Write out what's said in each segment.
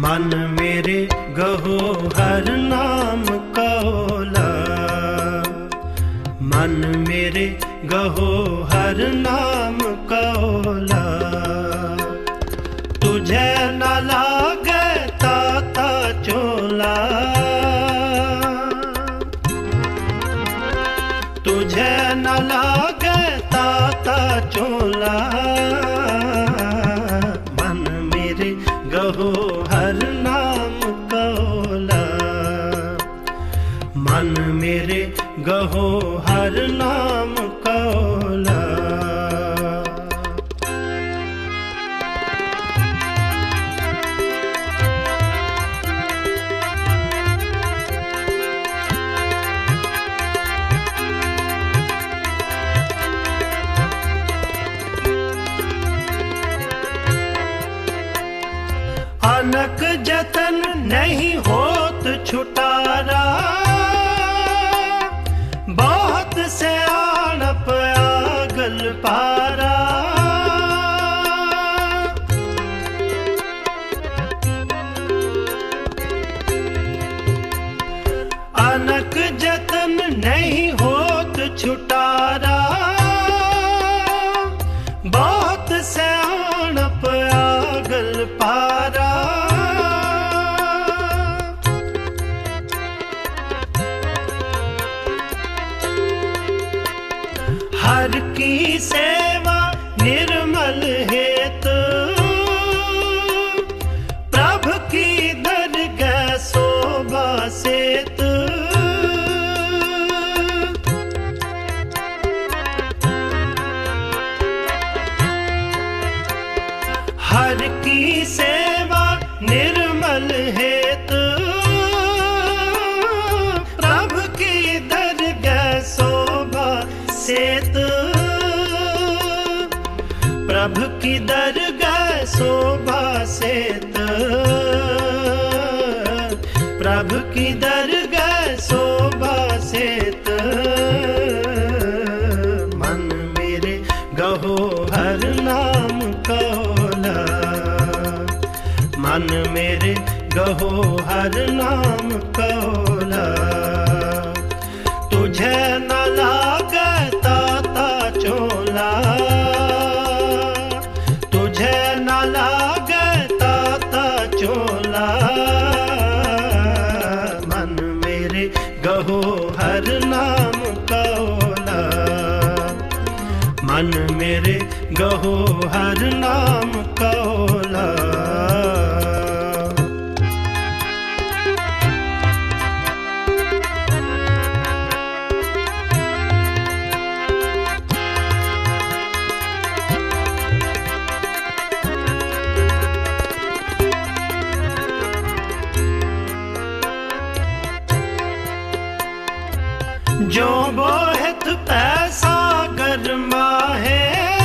मन मेरे गहो हर नाम कौला, मन मेरे गहो हर नाम कौला। तुझे न लागे ताता चोला, तुझे न लागे ताता चोला। मन मेरे गहो हर नाम कौला, मन मेरे गहो हर नाम कौला। अनक जतन नहीं होत छुटारा, बहुत से आणप आगल पारा। अनक जतन नहीं होत छुटारा, बहुत से आणप आगल पारा। हर की सेवा निर्मल हेत, प्रभु की दरगाह शोभा सेत। हर की सेवा निर्मल हेत, प्रभु की दरगाह शोभा सेत। प्रभु की दरगाह शोभा सेत, प्रभु की दरगाह शोभा सेत। मन मेरे गहो हर नाम कौला, मन मेरे गहो हर नाम कौला। तुझे न लागे ताता चोला, तुझे न लागे ताता चोला। मन मेरे गहो हर नाम कौला, मन मेरे गहो हर नाम कौला। जो बोहत पैसा गरमा है,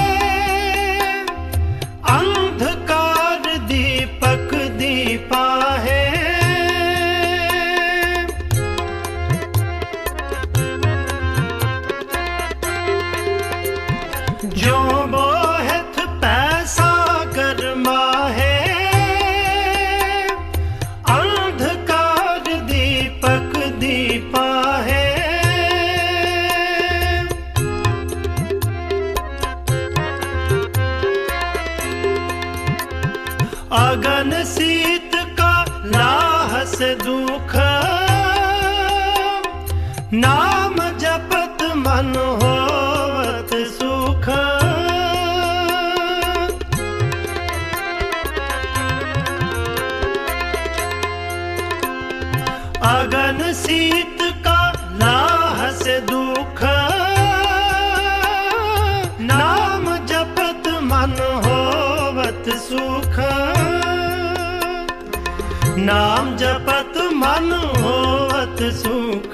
अंधकार दीपक दीपा है। जो बोहत पैसा गरमा है, अंधकार दीपक दीपा है। अगन शीत का लाहस दुख, नाम जपत मन होवत सुख। अगन शीत का लाहस दुख, नाम जपत मन होवत सुख। नाम जपत मन होवत सुख,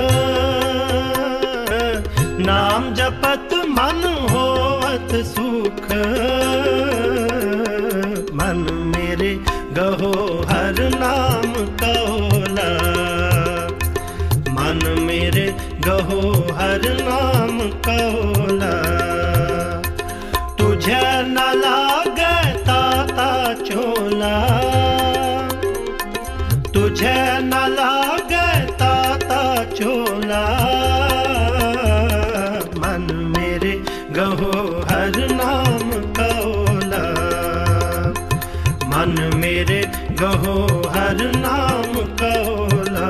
नाम जपत मन होवत सुख। मन मेरे गहो हर नाम कौला, मन मेरे गहो हर नाम कौला। तुझे न लागे ताता चोला, हर नाम का ओला। मन मेरे गहो हर नाम का ओला।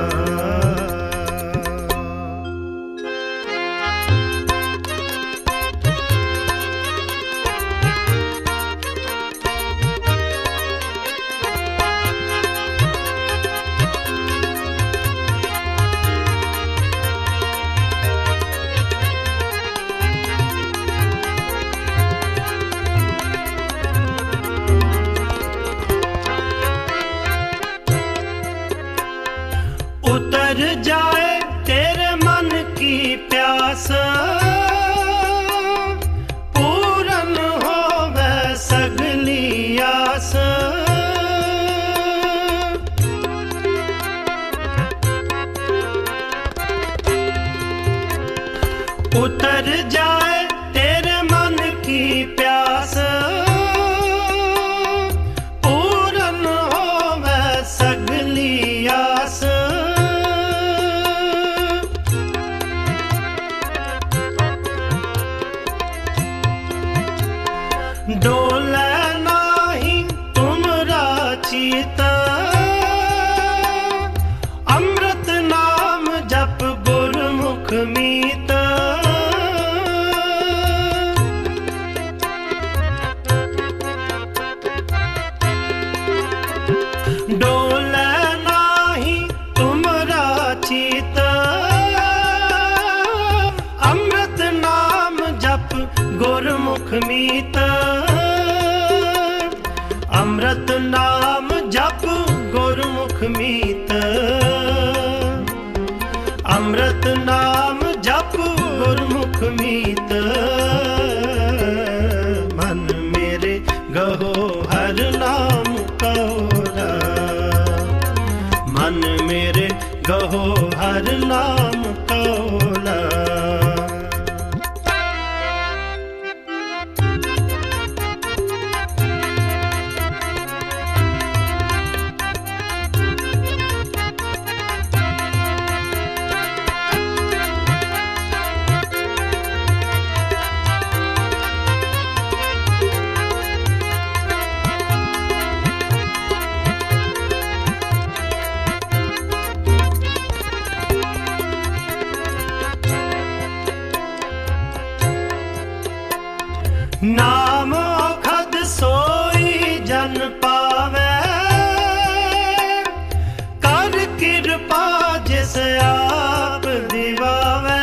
उतर जाए तेरे मन की प्यास, पूरन होवे सगली आस। उतर जाए तेरे मन की प्यास, पूरन होवे सगली आस। डोले नाही तुमरा चित, अमृत नाम जप गुरमुख मीत। डोले नाही तुमरा चित, अमृत नाम जप गुरमुख मीत। अमृत नाम जप गुरमुख मीत। अमृत नाम जप गुरमुख मीत। मन मेरे गहो हर नाम का ओला। मन मेरे गहो हर नाम का ओला। नाम ओखद सोई जन पावे, कर कृपा जिस आप दिवावे।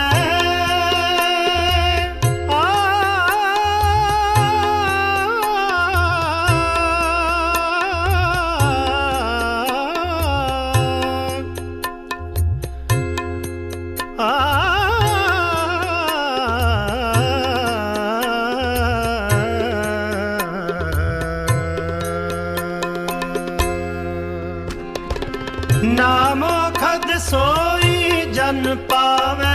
नाम खद सोई जन पावे,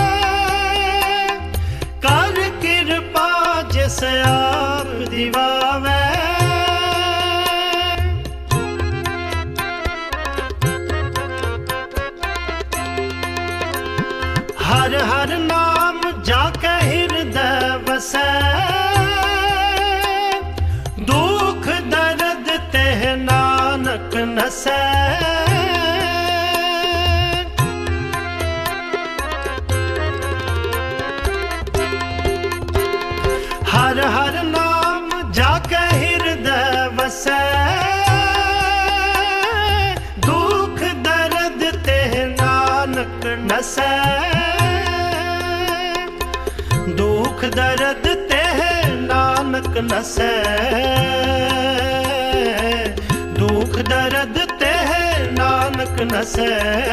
कर कृपा जिस आप दिवावे। हर हर नाम जाके हृदय बसै, दुख दर्द तेह नानक नसै। हर हर नाम जाके हृदय बसै, दुख दर्द तेह नानक नसै। दुख दर्द तेह नानक नसै। दुख दर्द तेह नानक नसै।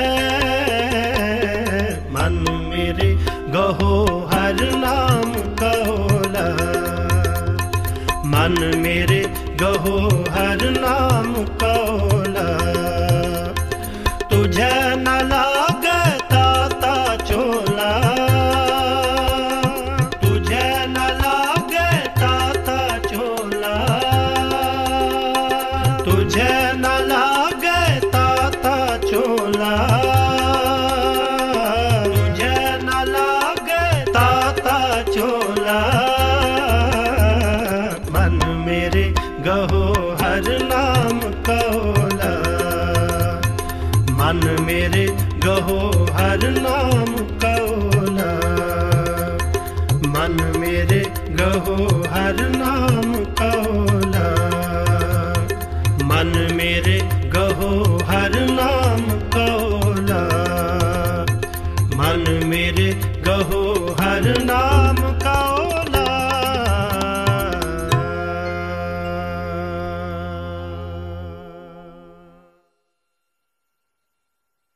मन मेरे गहो हर नाम का ओला। मन मेरे गहो हर नाम का ओला। तुझे न लागे ताता चोला, तुझे न लागे ताता चोला। तुझे न लागे ताता चोला, तुझे न लागे ताता चोला। गहो हर नाम कौला। मन मेरे गहो हर नाम कौला, मन मेरे गहो हर नाम कौला।